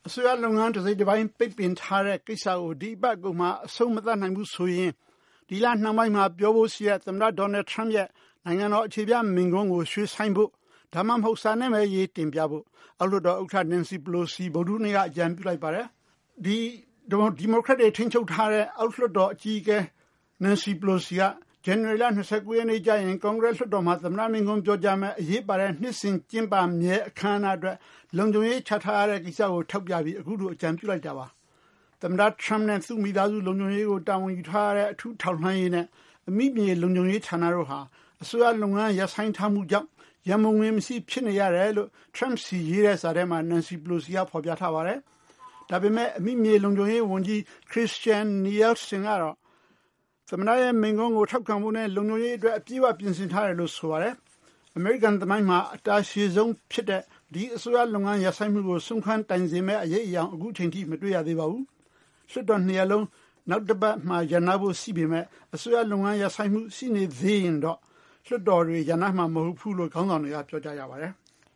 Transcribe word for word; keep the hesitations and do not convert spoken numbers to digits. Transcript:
အစိုးရလုပ်ငန်းတစ်စိတ်တစ်ပိုင်းပိတ်ပင်ထားတဲ့ကိစ္စကိုဒီအပတ်ကုန်မှာအဆုံးမသတ်နိုင်ဘူးဆိုရင်ဒီလနှောင်းပိုင်းမှာပြောဖို့ရှိတဲ့သမ္မတဒေါ်နယ်ထရမ့်ရဲ့နိုင်ငံတော်အခြေပြမိန့်ခွန်းကိုရွှေ့ဆိုင်းဖို့ဒါမှမဟုတ်စာနဲ့ပဲရေးတင်ပြဖို့အောက်လွှတ်တော်ဥက္ကဋ္ဌနန်စီပလိုစီဗုဒ္ဓဟူးနေ့ကအကြံပြုလိုက်ပါတယ်။ဒီဒီမိုကရက်တွေထိန်းချုပ်ထားတဲ့အောက်လွှတ်တော်အကြီးအကဲနန်စီပလိုစီကဇန်နဝါရီလ၂၉ရက်နေ့ကျရင်ကွန်ဂရက်လွှတ်တော်မှာသမ္မတမိန့်ခွန်းပြောကြားမယ်အရေးပါတဲ့နှစ်စဉ်ကျင်းပမြဲအခမ်းအနားအတွက်လုံခြုံရေးချထားရတဲ့ကိစ္စကိုထောက်ပြပြီးအခုလိုအကြံပြုလိုက်တာပါ။သမ္မတထရမ့်နဲ့သူ့မိသားစုလုံခြုံရေးကိုတာဝန်ယူထားရတဲ့အထူးထောက်လှမ်းရေးနဲ့အမိမြေလုံခြုံရေးဌာနတို့ဟာအစိုးရလုပ်ငန်းရပ်ဆိုင်းထားမှုကြောင့်ရန်ပုံငွေမရှိဖြစ်နေရတယ်လို့ထရမ့်စီရေးတဲ့စာထဲမှာနန်စီပလိုစီကဖော်ပြထားပါတယ်။ဒါပေမဲ့အမိမြေလုံခြုံရေးဝန်ကြီးခရစ္စချန်နီယယ်ဆင်ကတော့သမ္မတရဲ့မိန့်ခွန်းကိုထောက်ခံဖို့နဲ့လုံခြုံရေးအတွက်အပြည့်အဝပြင်ဆင်ထားတယ်လို့ဆိုပါတယ်။အမေရိကန်သမိုင်းမှာအတာရှည်ဆုံးဖြစ်တဲ့ဒီအစိုးရလုပ်ငန်းရပ်ဆိုင်းမှုကိုဆုံးခန်းတိုင်စေမဲ့အရေးအယောင်အခုချိန်ထိမတွေ့ရသေးပါဘူး။လွှတ်တော်နှစ်ရပ်လုံးနောက်တစ်ပတ်မှာရန်နာဖို့ရှိပေမဲ့အစိုးရလုပ်ငန်းရပ်ဆိုင်းမှုရှိနေသေးရင်တော့လွှတ်တော်တွေရန်နာမှာမဟုတ်ဘူးလို့ခေါင်းဆောင်တွေကပြောကြရပါတယ်။